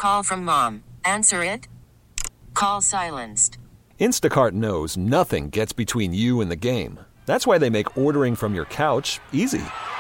Call from mom. Answer it. Call silenced. Instacart knows nothing gets between you and the game. That's why they make ordering from your couch easy.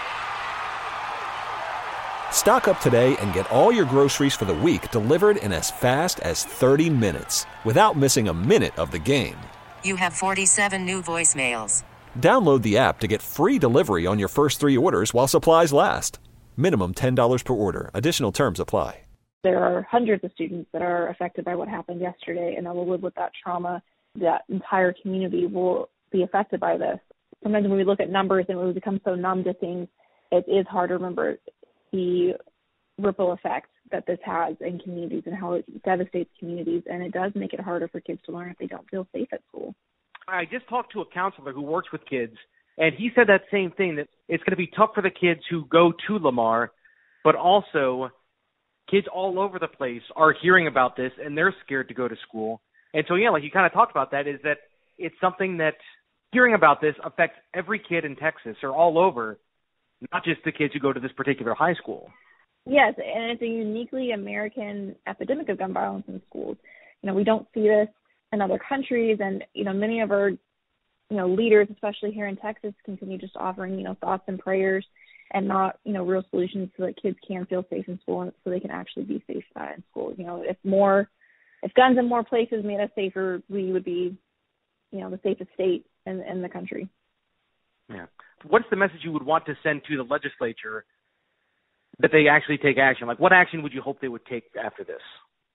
Stock up today and get all your groceries for the week delivered in as fast as 30 minutes without missing a minute of the game. You have 47 new voicemails. Download the app to get free delivery on your first 3 orders while supplies last. Minimum $10 per order. Additional terms apply. There are hundreds of students that are affected by what happened yesterday and that will live with that trauma. That entire community will be affected by this. Sometimes when we look at numbers and when we become so numb to things, it is hard to remember the ripple effect that this has in communities and how it devastates communities. And it does make it harder for kids to learn if they don't feel safe at school. I just talked to a counselor who works with kids, and he said that same thing, that it's going to be tough for the kids who go to Lamar, but also kids all over the place are hearing about this, and they're scared to go to school. And so, yeah, like you kind of talked about that, is that it's something that hearing about this affects every kid in Texas or all over, not just the kids who go to this particular high school. Yes, and it's a uniquely American epidemic of gun violence in schools. You know, we don't see this in other countries, and, you know, many of our, you know, leaders, especially here in Texas, continue just offering, you know, thoughts and prayers and not, you know, real solutions so that kids can feel safe in school and so they can actually be safe in school. You know, if guns in more places made us safer, we would be, you know, the safest state in the country. Yeah. What's the message you would want to send to the legislature that they actually take action? Like, what action would you hope they would take after this?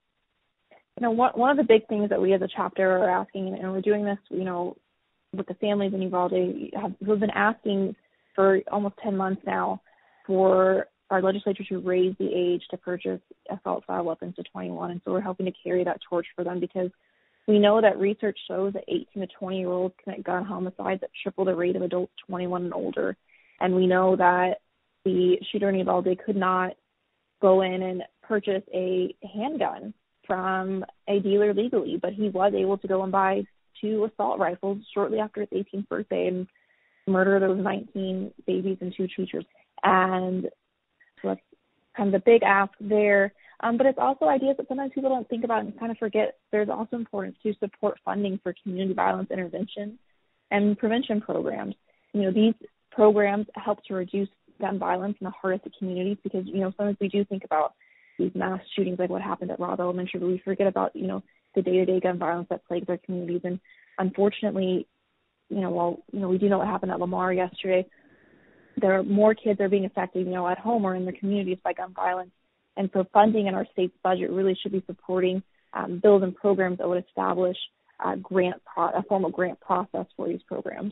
You know, one of the big things that we as a chapter are asking, and we're doing this, you know, with the families in Uvalde, we've been asking for almost 10 months now for our legislature to raise the age to purchase assault-style weapons to 21. And so we're helping to carry that torch for them because we know that research shows that 18 to 20-year-olds commit gun homicides at triple the rate of adults 21 and older. And we know that the shooter in Uvalde could not go in and purchase a handgun from a dealer legally, but he was able to go and buy 2 assault rifles shortly after his 18th birthday and murder those 19 babies and 2 teachers. And so that's kind of the big ask there. But it's also ideas that sometimes people don't think about and kind of forget. There's also importance to support funding for community violence intervention and prevention programs. You know, these programs help to reduce gun violence in the hardest of communities because, you know, sometimes we do think about these mass shootings like what happened at Robb Elementary, but we forget about, you know, the day-to-day gun violence that plagues our communities. And unfortunately, you know, while, you know, we do know what happened at Lamar yesterday, there are more kids that are being affected, you know, at home or in their communities by gun violence. And so funding in our state's budget really should be supporting bills and programs that would establish a formal grant process for these programs.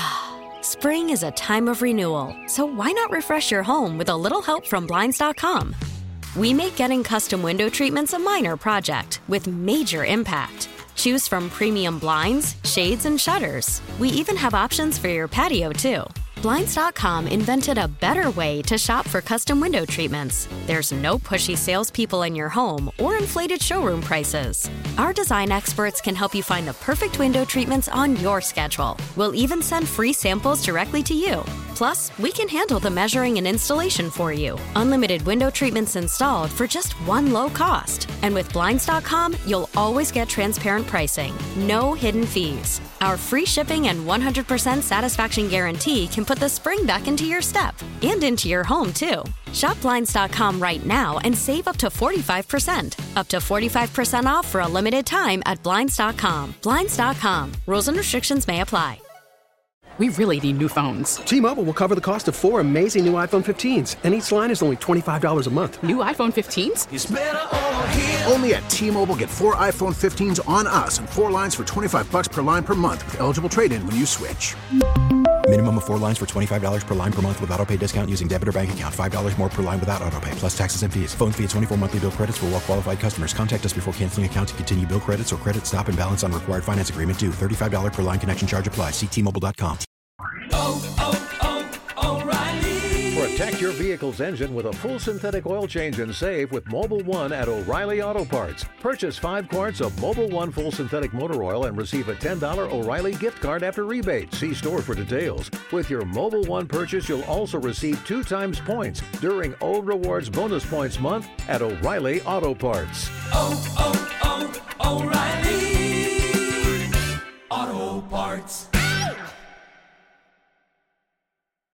Spring is a time of renewal, so why not refresh your home with a little help from Blinds.com? We make getting custom window treatments a minor project with major impact. Choose from premium blinds, shades, and shutters. We even have options for your patio, too. Blinds.com invented a better way to shop for custom window treatments. There's no pushy salespeople in your home or inflated showroom prices. Our design experts can help you find the perfect window treatments on your schedule. We'll even send free samples directly to you. Plus, we can handle the measuring and installation for you. Unlimited window treatments installed for just one low cost. And with Blinds.com, you'll always get transparent pricing. No hidden fees. Our free shipping and 100% satisfaction guarantee can put the spring back into your step and into your home, too. Shop Blinds.com right now and save up to 45%. Up to 45% off for a limited time at Blinds.com. Blinds.com. Rules and restrictions may apply. We really need new phones. T-Mobile will cover the cost of 4 amazing new iPhone 15s, and each line is only $25 a month. New iPhone 15s? It's better over here. Only at T-Mobile, get 4 iPhone 15s on us and 4 lines for $25 per line per month with eligible trade-in when you switch. Minimum of 4 lines for $25 per line per month with autopay discount using debit or bank account. $5 more per line without autopay, plus taxes and fees. Phone fee at 24 monthly bill credits for well-qualified customers. Contact us before canceling account to continue bill credits or credit stop and balance on required finance agreement due. $35 per line connection charge applies. See T-Mobile.com. O'Reilly. Protect your vehicle vehicle's engine with a full synthetic oil change and save with Mobil 1 at O'Reilly Auto Parts. Purchase 5 quarts of Mobil 1 full synthetic motor oil and receive a $10 O'Reilly gift card after rebate. See store for details. With your Mobil 1 purchase, you'll also receive 2 times points during O Rewards Bonus Points Month at O'Reilly Auto Parts. Oh,